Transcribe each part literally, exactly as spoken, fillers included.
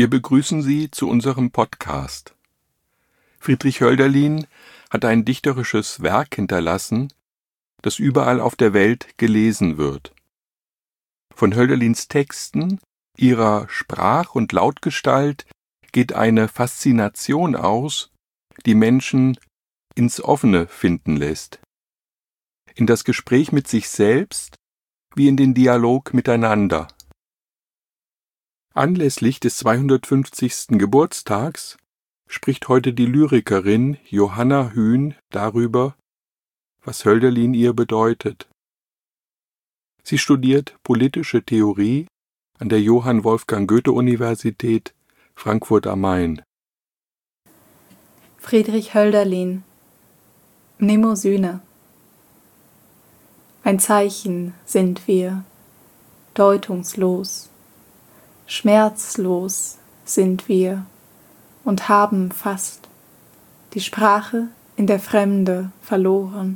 Wir begrüßen Sie zu unserem Podcast. Friedrich Hölderlin hat ein dichterisches Werk hinterlassen, das überall auf der Welt gelesen wird. Von Hölderlins Texten, ihrer Sprach- und Lautgestalt geht eine Faszination aus, die Menschen ins Offene finden lässt. In das Gespräch mit sich selbst wie in den Dialog miteinander. Anlässlich des zweihundertfünfzigsten Geburtstags spricht heute die Lyrikerin Johanna Hühn darüber, was Hölderlin ihr bedeutet. Sie studiert politische Theorie an der Johann Wolfgang Goethe-Universität Frankfurt am Main. Friedrich Hölderlin, Mnemosyne. Ein Zeichen sind wir, deutungslos, schmerzlos sind wir und haben fast die Sprache in der Fremde verloren.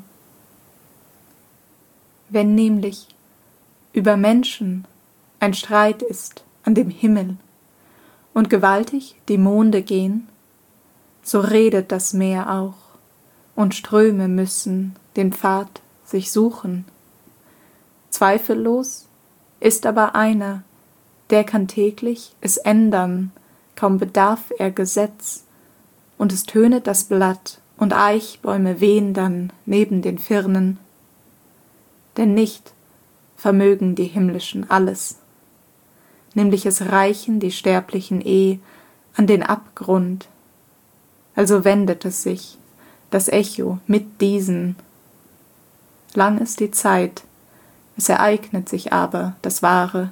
Wenn nämlich über Menschen ein Streit ist an dem Himmel und gewaltig die Monde gehen, so redet das Meer auch und Ströme müssen den Pfad sich suchen. Zweifellos ist aber einer, der kann täglich es ändern, kaum bedarf er Gesetz, und es tönet das Blatt und Eichbäume wehen dann neben den Firnen. Denn nicht vermögen die Himmlischen alles, nämlich es reichen die Sterblichen eh an den Abgrund, also wendet es sich, das Echo mit diesen. Lang ist die Zeit, es ereignet sich aber das Wahre.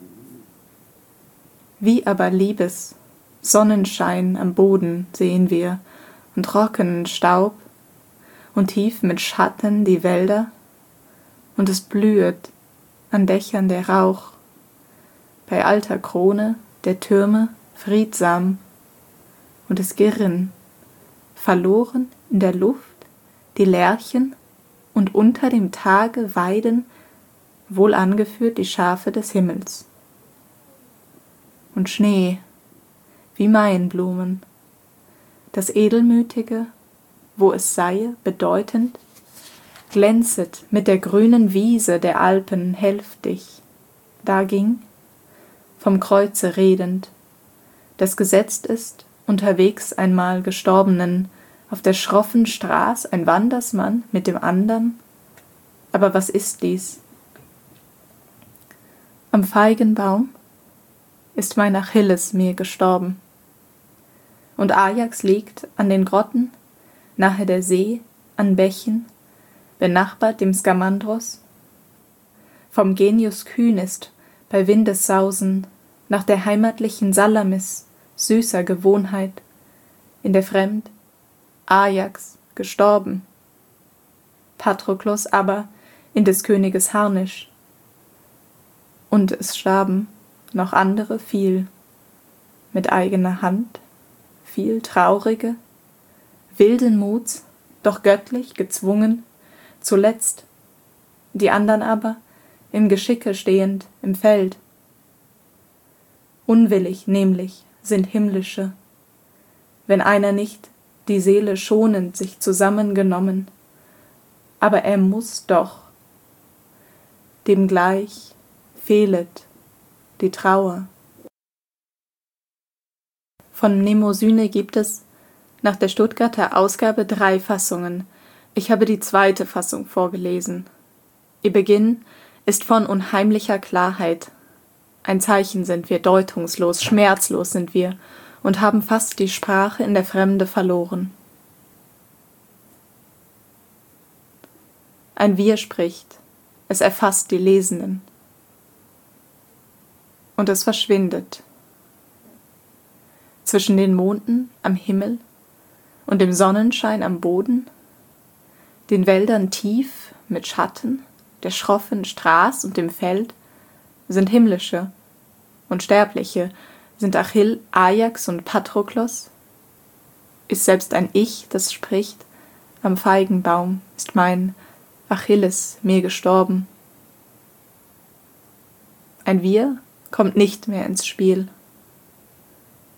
Wie aber Liebes Sonnenschein am Boden sehen wir und trockenen Staub und tief mit Schatten die Wälder, und es blühet an Dächern der Rauch, bei alter Krone der Türme friedsam, und es girren, verloren in der Luft, die Lerchen, und unter dem Tage weiden, wohl angeführt die Schafe des Himmels. Und Schnee, wie Maienblumen, das Edelmütige, wo es sei, bedeutend, glänzet mit der grünen Wiese der Alpen hälftig. Da ging, vom Kreuze redend, das gesetzt ist, unterwegs einmal Gestorbenen, auf der schroffen Straß ein Wandersmann mit dem andern. Aber was ist dies? Am Feigenbaum ist mein Achilles mir gestorben. Und Ajax liegt an den Grotten, nahe der See, an Bächen, benachbart dem Skamandros. Vom Genius kühn ist bei Windessausen nach der heimatlichen Salamis süßer Gewohnheit, in der Fremd Ajax gestorben. Patroklos aber in des Königes Harnisch. Und es starben noch andere viel, mit eigener Hand, viel traurige, wilden Muts, doch göttlich gezwungen, zuletzt, die andern aber im Geschicke stehend im Feld. Unwillig nämlich sind himmlische, wenn einer nicht die Seele schonend sich zusammengenommen, aber er muß doch, dem gleich fehlet die Trauer. Von Mnemosyne gibt es nach der Stuttgarter Ausgabe drei Fassungen. Ich habe die zweite Fassung vorgelesen. Ihr Beginn ist von unheimlicher Klarheit. Ein Zeichen sind wir, deutungslos, schmerzlos sind wir und haben fast die Sprache in der Fremde verloren. Ein Wir spricht, es erfasst die Lesenden. Und es verschwindet. Zwischen den Monden am Himmel und dem Sonnenschein am Boden, den Wäldern tief mit Schatten, der schroffen Straß und dem Feld, sind himmlische und sterbliche, sind Achill, Ajax und Patroklos. Ist selbst ein Ich, das spricht, am Feigenbaum ist mein Achilles mir gestorben. Ein Wir kommt nicht mehr ins Spiel.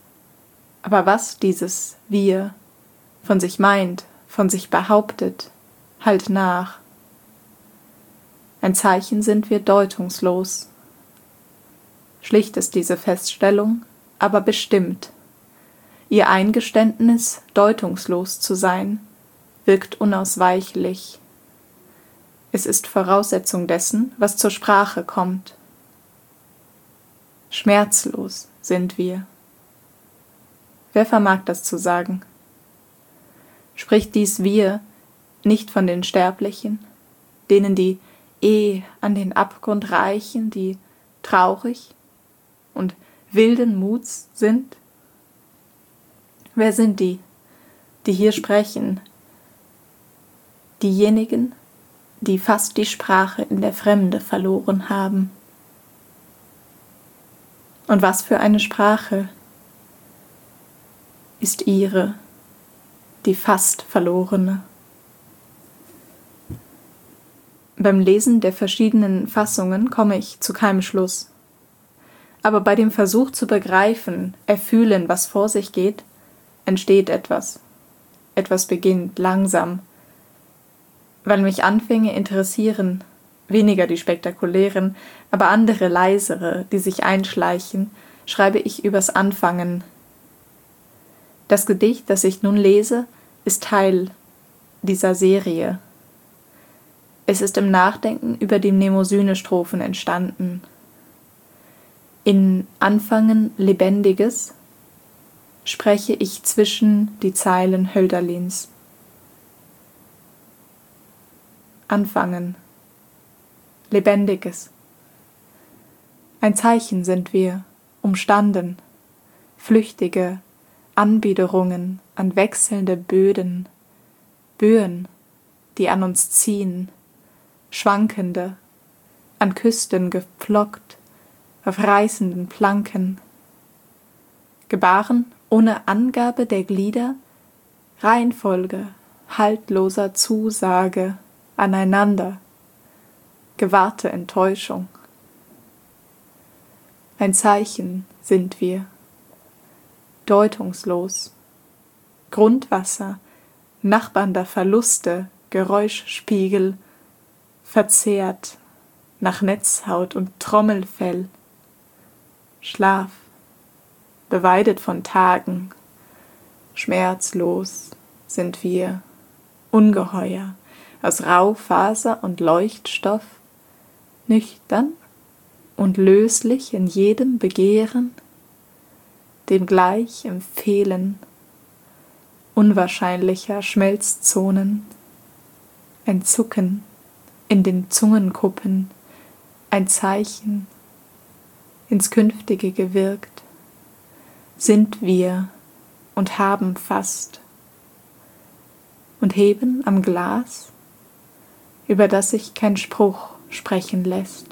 Aber was dieses Wir von sich meint, von sich behauptet, halt nach. Ein Zeichen sind wir deutungslos. Schlicht ist diese Feststellung, aber bestimmt. Ihr Eingeständnis, deutungslos zu sein, wirkt unausweichlich. Es ist Voraussetzung dessen, was zur Sprache kommt. Schmerzlos sind wir. Wer vermag das zu sagen? Spricht dies Wir nicht von den Sterblichen, denen die eh an den Abgrund reichen, die traurig und wilden Muts sind? Wer sind die, die hier sprechen? Diejenigen, die fast die Sprache in der Fremde verloren haben. Und was für eine Sprache ist ihre, die fast verlorene? Beim Lesen der verschiedenen Fassungen komme ich zu keinem Schluss. Aber bei dem Versuch zu begreifen, erfühlen, was vor sich geht, entsteht etwas. Etwas beginnt langsam. Weil mich Anfänge interessieren, weniger die spektakulären, aber andere leisere, die sich einschleichen, schreibe ich übers Anfangen. Das Gedicht, das ich nun lese, ist Teil dieser Serie. Es ist im Nachdenken über die Mnemosyne-Strophen entstanden. In Anfangen Lebendiges spreche ich zwischen die Zeilen Hölderlins. Anfangen. Lebendiges. Ein Zeichen sind wir, umstanden, flüchtige Anbiederungen an wechselnde Böden, Böen, die an uns ziehen, schwankende, an Küsten gepflockt, auf reißenden Planken. Gebaren ohne Angabe der Glieder, Reihenfolge haltloser Zusage aneinander, gewahrte Enttäuschung. Ein Zeichen sind wir, deutungslos, Grundwasser, nachbarnder Verluste, Geräuschspiegel, verzehrt nach Netzhaut und Trommelfell, Schlaf, beweidet von Tagen, schmerzlos sind wir, ungeheuer, aus Raufaser und Leuchtstoff, nüchtern und löslich in jedem Begehren, dem gleich im Fehlen unwahrscheinlicher Schmelzzonen, ein Zucken in den Zungenkuppen, ein Zeichen ins Künftige gewirkt, sind wir und haben fast und heben am Glas, über das sich kein Spruch sprechen lässt.